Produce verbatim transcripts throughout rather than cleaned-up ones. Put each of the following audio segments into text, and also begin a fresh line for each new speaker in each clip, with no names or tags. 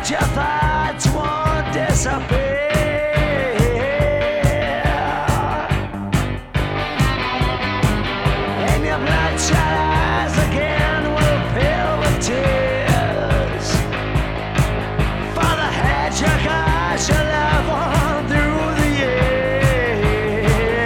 that your thoughts won't disappear. And your bloodshot eyes again will fill with tears. Father had your cause, your love on through the years.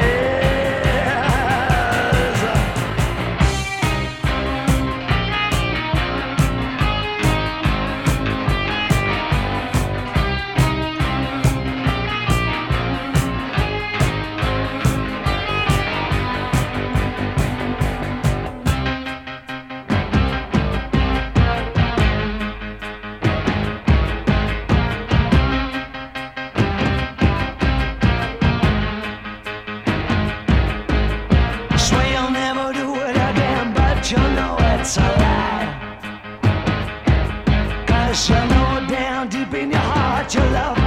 Swear you'll never do it again, but you know it's a lie. 'Cause you know down deep in your heart you love